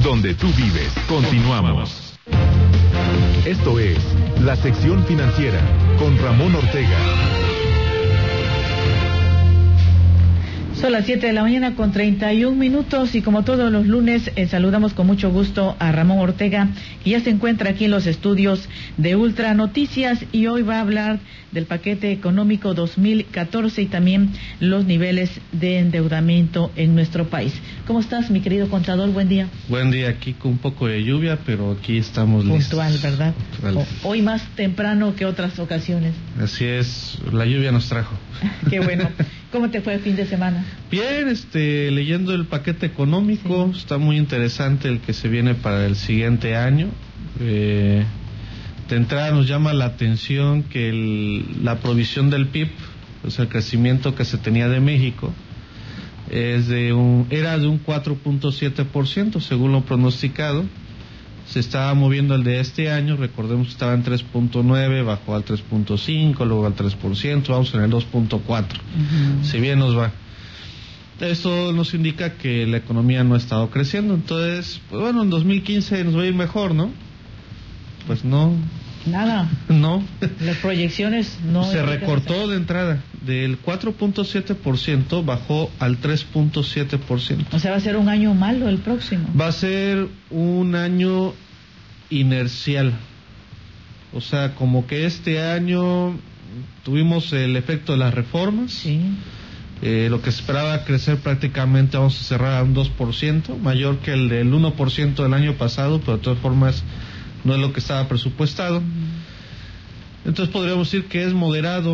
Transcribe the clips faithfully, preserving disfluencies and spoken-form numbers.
donde tú vives. Continuamos. Esto es La Sección Financiera con Ramón Ortega. Son las siete de la mañana con treinta y un minutos y como todos los lunes eh, saludamos con mucho gusto a Ramón Ortega, que ya se encuentra aquí en los estudios de Ultra Noticias y hoy va a hablar del paquete económico dos mil catorce y también los niveles de endeudamiento en nuestro país. ¿Cómo estás, mi querido contador? Buen día. Buen día, aquí con un poco de lluvia, pero aquí estamos listos. Puntual, ¿verdad? Puntual. O, hoy más temprano que otras ocasiones. Así es, la lluvia nos trajo. Qué bueno. ¿Cómo te fue el fin de semana? Bien, este, leyendo el paquete económico, sí. Está muy interesante el que se viene para el siguiente año. Eh, de entrada nos llama la atención que el, la provisión del P I B, o sea, el crecimiento que se tenía de México, es de un, era de un cuatro punto siete por ciento, según lo pronosticado. Se estaba moviendo el de este año, recordemos que estaba en tres punto nueve, bajó al tres punto cinco, luego al tres por ciento, vamos en el dos punto cuatro, uh-huh. Si bien nos va. Esto nos indica que la economía no ha estado creciendo, entonces, pues bueno, en dos mil quince nos va a ir mejor, ¿no? Pues no. Nada. No. Las proyecciones no. Se recortó de entrada, del cuatro punto siete por ciento bajó al tres punto siete por ciento. O sea, va a ser un año malo el próximo. Va a ser un año inercial. O sea, como que este año tuvimos el efecto de las reformas. Sí. Eh, lo que se esperaba crecer prácticamente vamos a cerrar a un dos por ciento, mayor que el del uno por ciento del año pasado, pero de todas formas no es lo que estaba presupuestado. Entonces podríamos decir que es moderado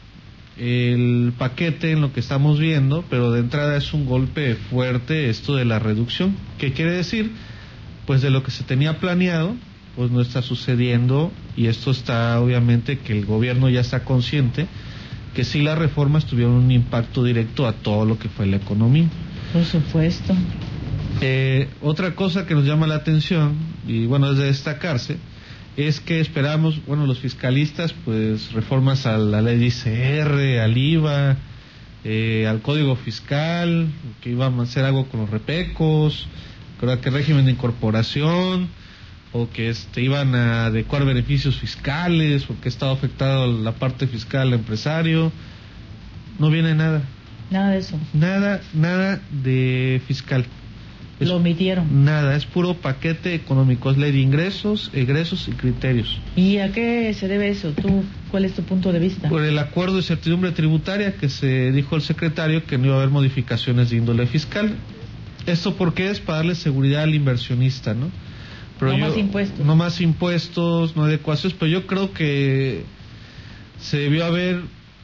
el paquete en lo que estamos viendo, pero de entrada es un golpe fuerte esto de la reducción. ¿Qué quiere decir? Pues de lo que se tenía planeado, pues no está sucediendo, y esto está obviamente que el gobierno ya está consciente que sí las reformas tuvieron un impacto directo a todo lo que fue la economía. Por supuesto. Eh, otra cosa que nos llama la atención, y bueno, es de destacarse, es que esperamos, bueno, los fiscalistas, pues reformas a la ley de I C R, al I V A, eh, al Código Fiscal, que iban a hacer algo con los repecos, creo que régimen de incorporación, o que este, iban a adecuar beneficios fiscales, porque estaba afectado la parte fiscal al empresario. No viene nada. Nada de eso. Nada, nada de fiscal. Es, Lo omitieron. Nada, es puro paquete económico, es ley de ingresos, egresos y criterios. ¿Y a qué se debe eso? ¿Tú, cuál es tu punto de vista? Por el acuerdo de certidumbre tributaria que se dijo el secretario que no iba a haber modificaciones de índole fiscal. ¿Esto por qué? Es para darle seguridad al inversionista, ¿no? Pero no yo, más impuestos. No más impuestos, no adecuaciones, pero yo creo que se debió haber,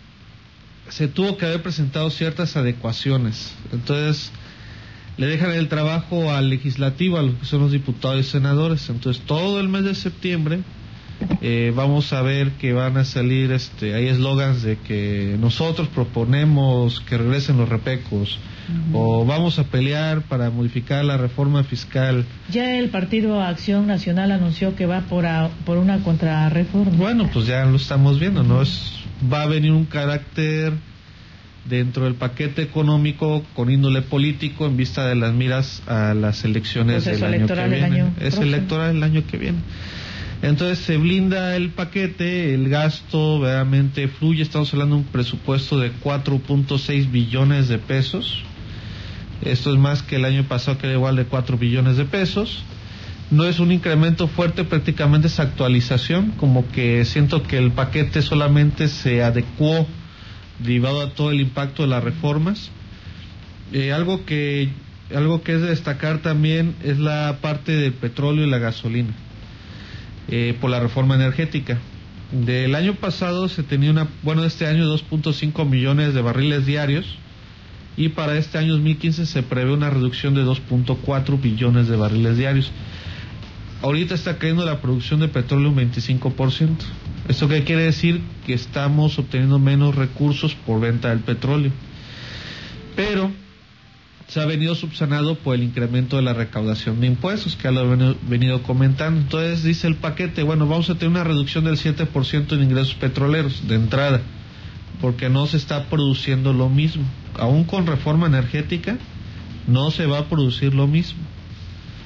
se tuvo que haber presentado ciertas adecuaciones. Entonces le dejan el trabajo al legislativo, a los que son los diputados y senadores. Entonces todo el mes de septiembre eh, vamos a ver que van a salir, este, hay eslogans de que nosotros proponemos que regresen los repecos, uh-huh. o vamos a pelear para modificar la reforma fiscal. Ya el Partido Acción Nacional anunció que va por, a, por una contrarreforma. Bueno, pues ya lo estamos viendo, ¿no? Es, va a venir un carácter dentro del paquete económico con índole político en vista de las miras a las elecciones del año que viene. Año es próximo. Electoral el año que viene. Entonces se blinda el paquete, el gasto verdaderamente fluye. Estamos hablando de un presupuesto de cuatro punto seis billones de pesos. Esto es más que el año pasado, que era igual de cuatro billones de pesos. No es un incremento fuerte, prácticamente es actualización, como que siento que el paquete solamente se adecuó derivado a todo el impacto de las reformas. Eh, algo que algo que es de destacar también es la parte del petróleo y la gasolina, eh, por la reforma energética. Del año pasado se tenía una, bueno, este año dos punto cinco millones de barriles diarios, y para este año dos mil quince se prevé una reducción de dos punto cuatro billones de barriles diarios. Ahorita está cayendo la producción de petróleo un veinticinco por ciento. ¿Esto qué quiere decir? Que estamos obteniendo menos recursos por venta del petróleo. Pero se ha venido subsanado por el incremento de la recaudación de impuestos, que ya lo he venido comentando. Entonces dice el paquete, bueno, vamos a tener una reducción del siete por ciento en ingresos petroleros de entrada, porque no se está produciendo lo mismo. Aún con reforma energética no se va a producir lo mismo.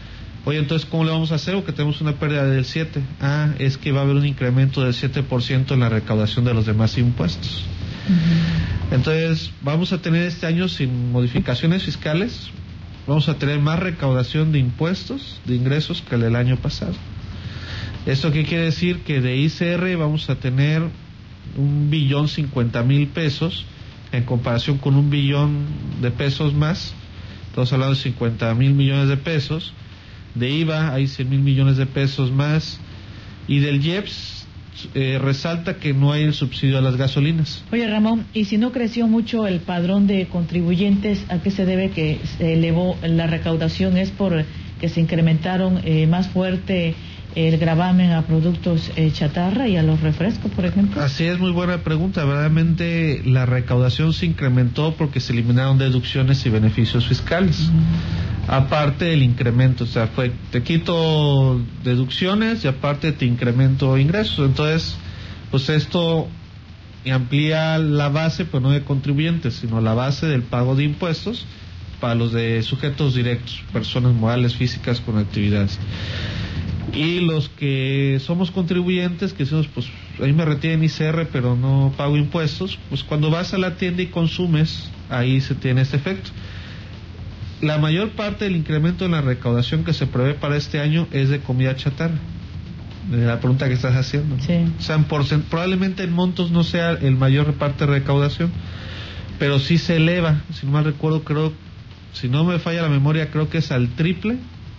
Oye, entonces, ¿cómo le vamos a hacer? Porque tenemos una pérdida del siete. Ah, es que va a haber un incremento del siete por ciento en la recaudación de los demás impuestos. Uh-huh. Entonces, vamos a tener este año sin modificaciones fiscales, vamos a tener más recaudación de impuestos, de ingresos, que el del año pasado. ¿Esto qué quiere decir? Que de I C R vamos a tener un billón cincuenta mil pesos en comparación con un billón de pesos más. Estamos hablando de cincuenta mil millones de pesos. De I V A hay cien mil millones de pesos más. Y del I E P S eh, resalta que no hay el subsidio a las gasolinas. Oye, Ramón, y si no creció mucho el padrón de contribuyentes, ¿a qué se debe que se elevó la recaudación? ¿Es por que se incrementaron eh, más fuerte el gravamen a productos eh, chatarra y a los refrescos, por ejemplo? Así es, muy buena pregunta. Verdaderamente la recaudación se incrementó porque se eliminaron deducciones y beneficios fiscales. Uh-huh. Aparte del incremento, o sea, fue te quito deducciones y aparte te incremento ingresos. Entonces, pues esto amplía la base, pues no de contribuyentes, sino la base del pago de impuestos para los de sujetos directos, personas morales, físicas con actividades. Y los que somos contribuyentes, que decimos, pues ahí me retienen I C R pero no pago impuestos, pues cuando vas a la tienda y consumes, ahí se tiene este efecto. La mayor parte del incremento en la recaudación que se prevé para este año es de comida chatarra. De la pregunta que estás haciendo. Sí. O sea, en porcent- probablemente en montos no sea el mayor parte de recaudación, pero sí se eleva. Si no mal recuerdo, creo, si no me falla la memoria, creo que es al triple.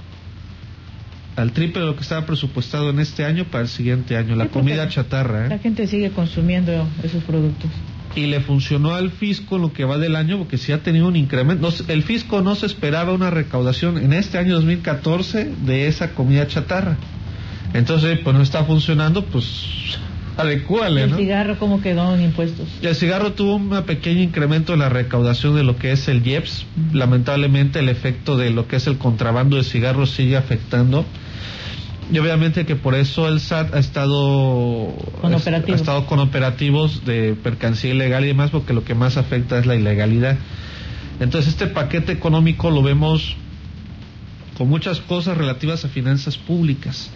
Al triple de lo que estaba presupuestado en este año para el siguiente año, la sí, comida chatarra. ¿eh? La gente sigue consumiendo esos productos. Y le funcionó al fisco lo que va del año, porque sí ha tenido un incremento. No, el fisco no se esperaba una recaudación en este año dos mil catorce de esa comida chatarra. Entonces, pues no está funcionando, pues adecúale, ¿El ¿no? cigarro cómo quedó en impuestos? El cigarro tuvo un pequeño incremento en la recaudación de lo que es el I E P S. Uh-huh. Lamentablemente el efecto de lo que es el contrabando de cigarros sigue afectando. Y obviamente que por eso el S A T ha estado con es, operativos. ha estado con operativos de mercancía ilegal y demás, porque lo que más afecta es la ilegalidad. Entonces este paquete económico lo vemos con muchas cosas relativas a finanzas públicas.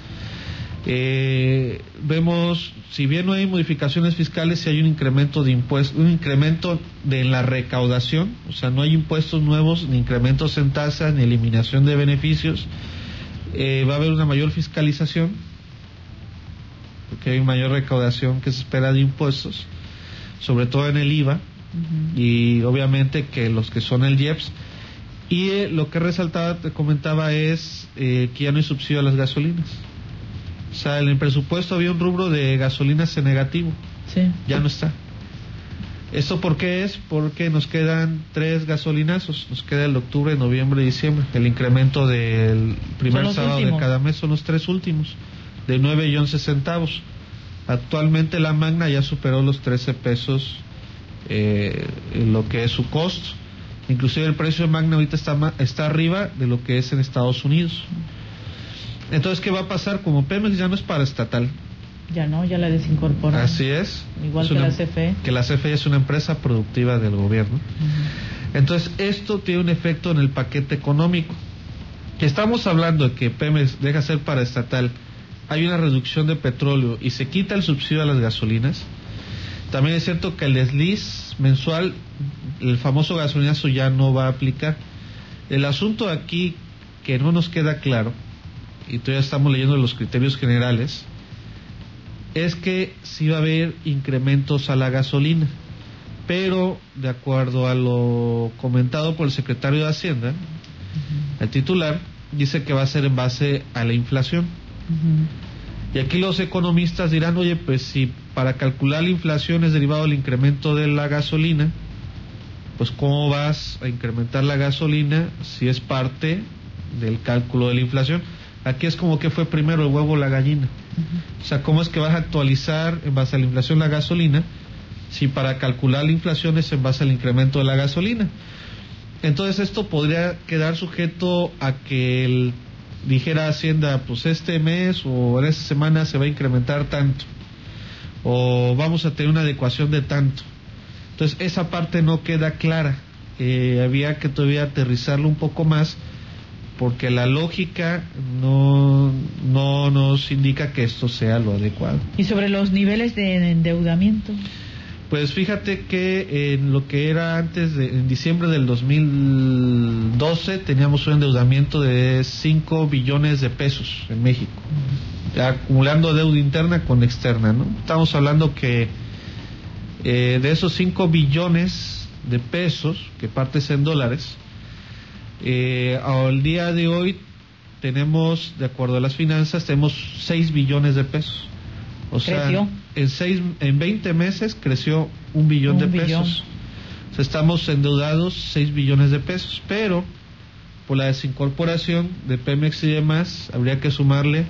Eh, vemos, si bien no hay modificaciones fiscales, si hay un incremento de impuestos, un incremento de la recaudación, o sea, no hay impuestos nuevos, ni incrementos en tasas, ni eliminación de beneficios. Eh, va a haber una mayor fiscalización, porque hay mayor recaudación que se espera de impuestos, sobre todo en el I V A, uh-huh. Y obviamente que los que son el I E P S. Y eh, lo que resaltaba, te comentaba, es eh, que ya no hay subsidio a las gasolinas. O sea, en el presupuesto había un rubro de gasolinas en negativo. Sí. Ya no está. ¿Esto por qué es? Porque nos quedan tres gasolinazos. Nos queda el de octubre, noviembre y diciembre. El incremento del primer sábado últimos. de cada mes son los tres últimos, de nueve y once centavos. Actualmente la Magna ya superó los trece pesos, eh, en lo que es su costo. Inclusive el precio de Magna ahorita está, está arriba de lo que es en Estados Unidos. Entonces, ¿qué va a pasar? Como Pemex ya no es paraestatal. Ya no, ya la desincorporaron. Así es. Igual es que una, la C F E. Que la C F E es una empresa productiva del gobierno. Uh-huh. Entonces, esto tiene un efecto en el paquete económico. Que estamos hablando de que Pemex deja ser paraestatal, hay una reducción de petróleo y se quita el subsidio a las gasolinas. También es cierto que el desliz mensual, el famoso gasolinazo, ya no va a aplicar. El asunto aquí que no nos queda claro, y todavía estamos leyendo los criterios generales, es que sí va a haber incrementos a la gasolina, pero de acuerdo a lo comentado por el secretario de Hacienda, uh-huh. el titular dice que va a ser en base a la inflación. Uh-huh. Y aquí los economistas dirán, oye, pues si para calcular la inflación es derivado del incremento de la gasolina, pues ¿cómo vas a incrementar la gasolina si es parte del cálculo de la inflación? Aquí es como que fue primero el huevo o la gallina. Uh-huh. O sea, ¿cómo es que vas a actualizar en base a la inflación la gasolina si para calcular la inflación es en base al incremento de la gasolina? Entonces esto podría quedar sujeto a que el, dijera Hacienda, pues este mes o en esta semana se va a incrementar tanto, o vamos a tener una adecuación de tanto. Entonces esa parte no queda clara. Eh, había que todavía aterrizarlo un poco más porque la lógica no, no nos indica que esto sea lo adecuado. ¿Y sobre los niveles de endeudamiento? Pues fíjate que en lo que era antes, de, en diciembre del dos mil doce, teníamos un endeudamiento de cinco billones de pesos en México, acumulando deuda interna con externa, ¿no? Estamos hablando que eh, de esos cinco billones de pesos, que partes en dólares, eh, al día de hoy tenemos, de acuerdo a las finanzas, tenemos seis billones de pesos. O sea, ¿Creció? en seis, en veinte meses creció un billón un de billón. pesos. O sea, estamos endeudados seis billones de pesos, pero por la desincorporación de Pemex y demás, habría que sumarle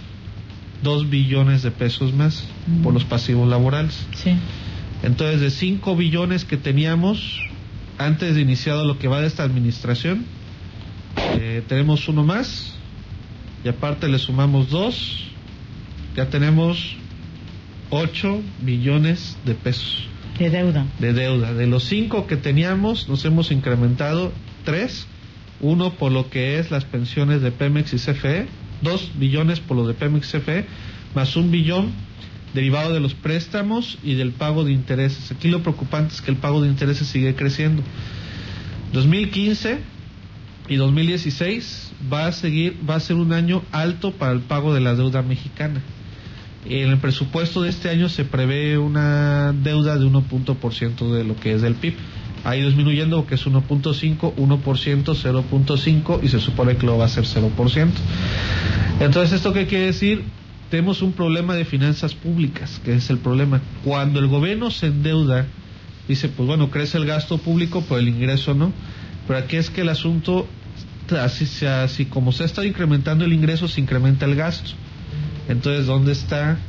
dos billones de pesos más mm. por los pasivos laborales. Sí. Entonces, de cinco billones que teníamos antes de iniciado lo que va de esta administración, eh, tenemos uno más, y aparte le sumamos dos, ya tenemos ocho billones de pesos de deuda. De deuda. De los cinco que teníamos, nos hemos incrementado tres. Uno por lo que es las pensiones de Pemex y C F E, dos billones por lo de Pemex y C F E, más un billón derivado de los préstamos y del pago de intereses. Aquí lo preocupante es que el pago de intereses sigue creciendo. dos mil quince y dos mil dieciséis va a seguir, va a ser un año alto para el pago de la deuda mexicana. En el presupuesto de este año se prevé una deuda de uno por ciento de lo que es del P I B. Ha ido disminuyendo porque es uno punto cinco, uno por ciento, cero punto cinco y se supone que lo va a ser cero por ciento. Entonces, ¿esto qué quiere decir? Tenemos un problema de finanzas públicas, que es el problema. Cuando el gobierno se endeuda, dice, pues bueno, crece el gasto público, pero el ingreso no. Pero aquí es que el asunto, así, así como se ha estado incrementando el ingreso, se incrementa el gasto. Entonces, ¿dónde está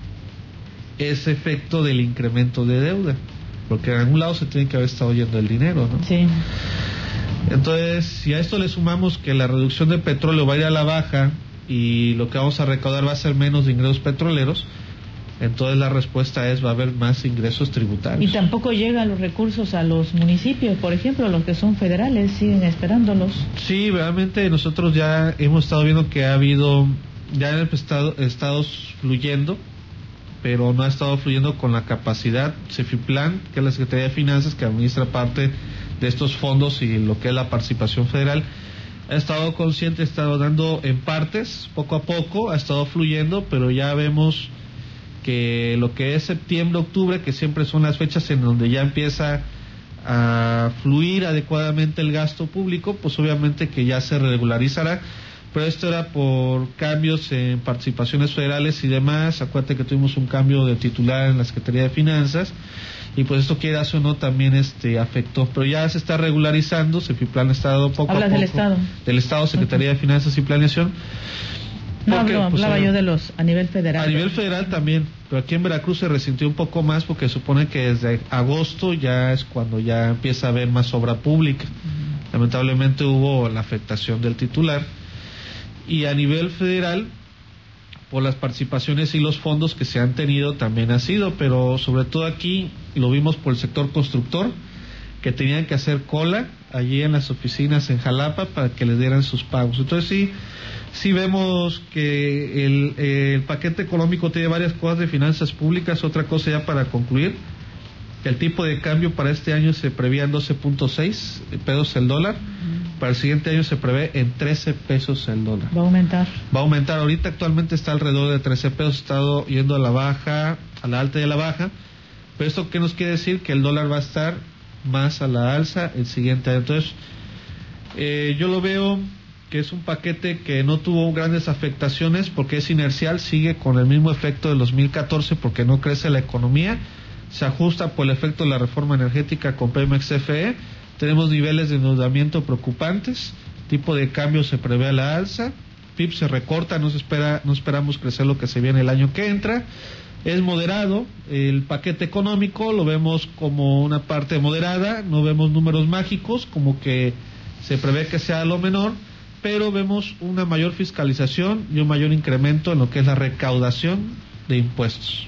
ese efecto del incremento de deuda? Porque en algún lado se tiene que haber estado yendo el dinero, ¿no? Sí. Entonces, si a esto le sumamos que la reducción de petróleo va a ir a la baja y lo que vamos a recaudar va a ser menos de ingresos petroleros, entonces la respuesta es va a haber más ingresos tributarios. Y tampoco llegan los recursos a los municipios, por ejemplo, los que son federales, siguen esperándolos. Sí, realmente nosotros ya hemos estado viendo que ha habido, ya han estado estados fluyendo, pero no ha estado fluyendo con la capacidad. Cefiplan, que es la Secretaría de Finanzas, que administra parte de estos fondos y lo que es la participación federal, ha estado consciente, ha estado dando en partes, poco a poco, ha estado fluyendo, pero ya vemos que lo que es septiembre, octubre, que siempre son las fechas en donde ya empieza a fluir adecuadamente el gasto público, pues obviamente que ya se regularizará. Pero esto era por cambios en participaciones federales y demás. Acuérdate que tuvimos un cambio de titular en la Secretaría de Finanzas y pues esto, quieras o no, también este afectó. Pero ya se está regularizando. Cefiplan ha estado poco ¿Hablas a poco del Estado? Del Estado, Secretaría uh-huh. de Finanzas y Planeación. No, porque, hablo, pues, hablaba a, yo de los a nivel federal. A nivel federal también, pero aquí en Veracruz se resintió un poco más porque supone que desde agosto ya es cuando ya empieza a haber más obra pública. Uh-huh. Lamentablemente hubo la afectación del titular. Y a nivel federal, por las participaciones y los fondos que se han tenido, también ha sido, pero sobre todo aquí lo vimos por el sector constructor, que tenían que hacer cola allí en las oficinas en Jalapa para que les dieran sus pagos. Entonces sí, sí vemos que el, el paquete económico tiene varias cosas de finanzas públicas. Otra cosa ya para concluir, que el tipo de cambio para este año se prevía en doce punto seis pesos el dólar. Para el siguiente año se prevé en trece pesos el dólar. Va a aumentar. Va a aumentar. Ahorita actualmente está alrededor de trece pesos, ha estado yendo a la baja, a la alta y a la baja. Pero esto qué nos quiere decir, que el dólar va a estar más a la alza el siguiente año. Entonces, eh, yo lo veo que es un paquete que no tuvo grandes afectaciones porque es inercial, sigue con el mismo efecto del dos mil catorce porque no crece la economía, se ajusta por el efecto de la reforma energética con Pemex C F E. Tenemos niveles de endeudamiento preocupantes, tipo de cambio se prevé a la alza, P I B se recorta, no se espera, no esperamos crecer lo que se viene el año que entra. Es moderado, el paquete económico lo vemos como una parte moderada, no vemos números mágicos, como que se prevé que sea lo menor, pero vemos una mayor fiscalización y un mayor incremento en lo que es la recaudación de impuestos.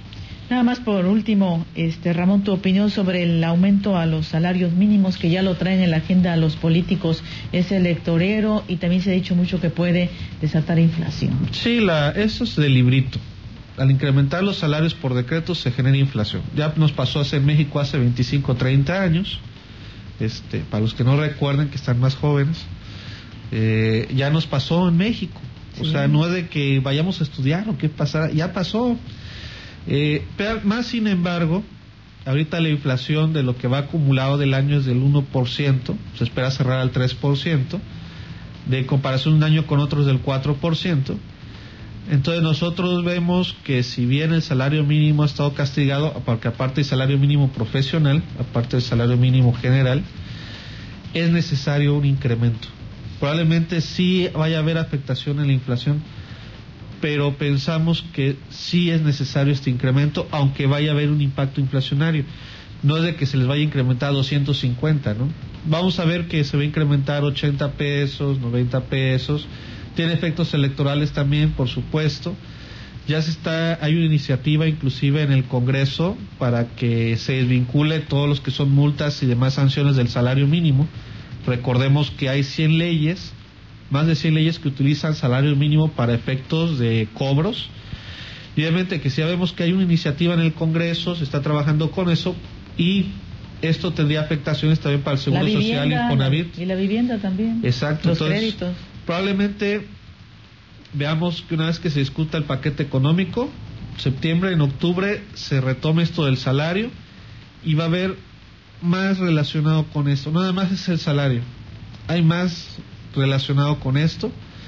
Nada más por último, este Ramón, tu opinión sobre el aumento a los salarios mínimos que ya lo traen en la agenda a los políticos, es electorero y también se ha dicho mucho que puede desatar inflación. Sí, la, eso es de librito. Al incrementar los salarios por decreto se genera inflación. Ya nos pasó hace en México hace veinticinco, treinta años. Este, para los que no recuerden, que están más jóvenes, eh, ya nos pasó en México. O sí. sea, no es de que vayamos a estudiar o qué pasará, ya pasó. Eh, pero más sin embargo, ahorita la inflación de lo que va acumulado del año es del uno por ciento, se espera cerrar al tres por ciento, de comparación un año con otros del cuatro por ciento. Entonces nosotros vemos que si bien el salario mínimo ha estado castigado, porque aparte del salario mínimo profesional, aparte del salario mínimo general, es necesario un incremento. Probablemente sí vaya a haber afectación en la inflación, pero pensamos que sí es necesario este incremento, aunque vaya a haber un impacto inflacionario. No es de que se les vaya a incrementar a doscientos cincuenta, ¿no? Vamos a ver que se va a incrementar ochenta pesos, noventa pesos. Tiene efectos electorales también, por supuesto. Ya se está, hay una iniciativa inclusive en el Congreso para que se desvincule todos los que son multas y demás sanciones del salario mínimo. Recordemos que hay cien leyes, más de cien leyes que utilizan salario mínimo para efectos de cobros. Y obviamente que si ya vemos que hay una iniciativa en el Congreso, se está trabajando con eso, y esto tendría afectaciones también para el Seguro Social y Infonavit. Y la vivienda también. Exacto. Los Entonces, créditos. Probablemente veamos que una vez que se discuta el paquete económico, septiembre, en octubre, se retome esto del salario y va a haber más relacionado con esto. Nada más es el salario. Hay más relacionado con esto.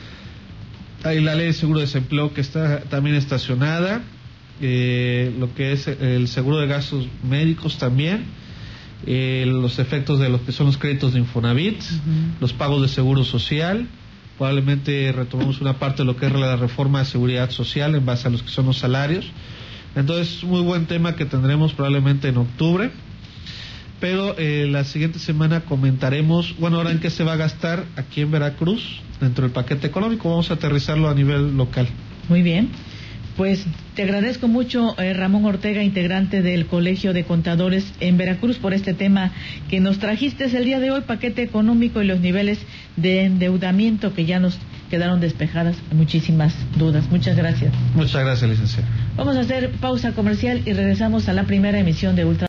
Hay la ley de seguro de desempleo que está también estacionada, eh, lo que es el seguro de gastos médicos también, eh, los efectos de lo que son los créditos de Infonavit, uh-huh. los pagos de seguro social. Probablemente retomemos una parte de lo que es la reforma de seguridad social en base a los que son los salarios. Entonces, muy buen tema que tendremos probablemente en octubre. Pero eh, la siguiente semana comentaremos, bueno, ahora en qué se va a gastar aquí en Veracruz, dentro del paquete económico. Vamos a aterrizarlo a nivel local. Muy bien. Pues te agradezco mucho, eh, Ramón Ortega, integrante del Colegio de Contadores en Veracruz, por este tema que nos trajiste el día de hoy, paquete económico y los niveles de endeudamiento que ya nos quedaron despejadas muchísimas dudas. Muchas gracias. Muchas gracias, licenciado. Vamos a hacer pausa comercial y regresamos a la primera emisión de Ultra.